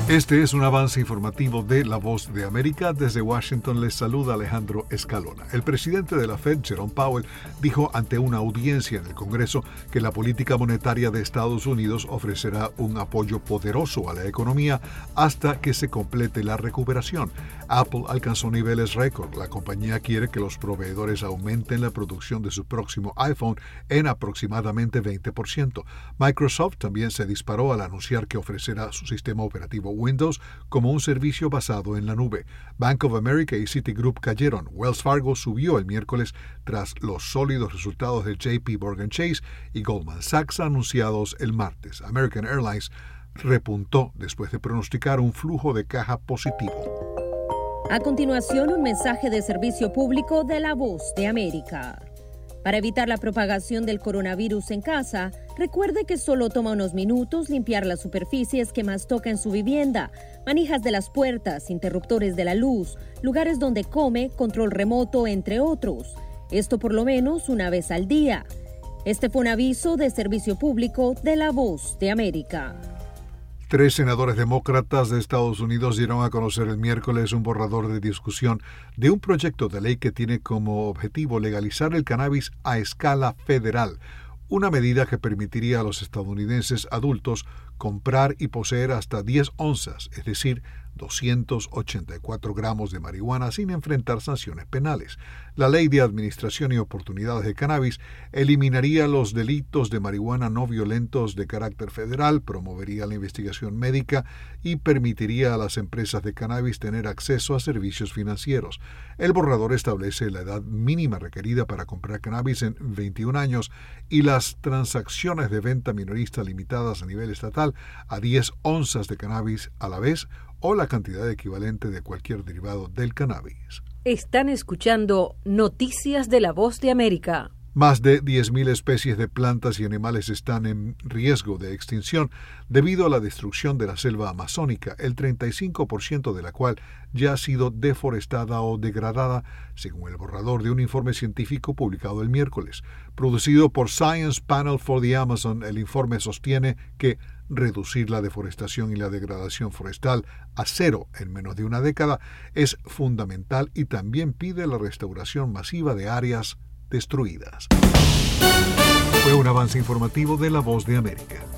Este es un avance informativo de La Voz de América. Desde Washington les saluda Alejandro Escalona. El presidente de la Fed, Jerome Powell, dijo ante una audiencia en el Congreso que la política monetaria de Estados Unidos ofrecerá un apoyo poderoso a la economía hasta que se complete la recuperación. Apple alcanzó niveles récord. La compañía quiere que los proveedores aumenten la producción de su próximo iPhone en aproximadamente 20%. Microsoft también se disparó al anunciar que ofrecerá su sistema operativo Windows como un servicio basado en la nube. Bank of America y Citigroup cayeron. Wells Fargo subió el miércoles tras los sólidos resultados de JP Morgan Chase y Goldman Sachs anunciados el martes. American Airlines repuntó después de pronosticar un flujo de caja positivo. A continuación, un mensaje de servicio público de La Voz de América. Para evitar la propagación del coronavirus en casa, recuerde que solo toma unos minutos limpiar las superficies que más toca en su vivienda, manijas de las puertas, interruptores de la luz, lugares donde come, control remoto, entre otros. Esto por lo menos una vez al día. Este fue un aviso de servicio público de La Voz de América. 3 senadores demócratas de Estados Unidos dieron a conocer el miércoles un borrador de discusión de un proyecto de ley que tiene como objetivo legalizar el cannabis a escala federal, una medida que permitiría a los estadounidenses adultos comprar y poseer hasta 10 onzas, es decir, 284 gramos de marihuana sin enfrentar sanciones penales. La Ley de Administración y Oportunidades de Cannabis eliminaría los delitos de marihuana no violentos de carácter federal, promovería la investigación médica y permitiría a las empresas de cannabis tener acceso a servicios financieros. El borrador establece la edad mínima requerida para comprar cannabis en 21 años y las transacciones de venta minorista limitadas a nivel estatal a 10 onzas de cannabis a la vez o la cantidad equivalente de cualquier derivado del cannabis. Están escuchando Noticias de La Voz de América. Más de 10.000 especies de plantas y animales están en riesgo de extinción debido a la destrucción de la selva amazónica, el 35% de la cual ya ha sido deforestada o degradada, según el borrador de un informe científico publicado el miércoles. Producido por Science Panel for the Amazon, el informe sostiene que reducir la deforestación y la degradación forestal a cero en menos de una década es fundamental y también pide la restauración masiva de áreas destruidas. Fue un avance informativo de La Voz de América.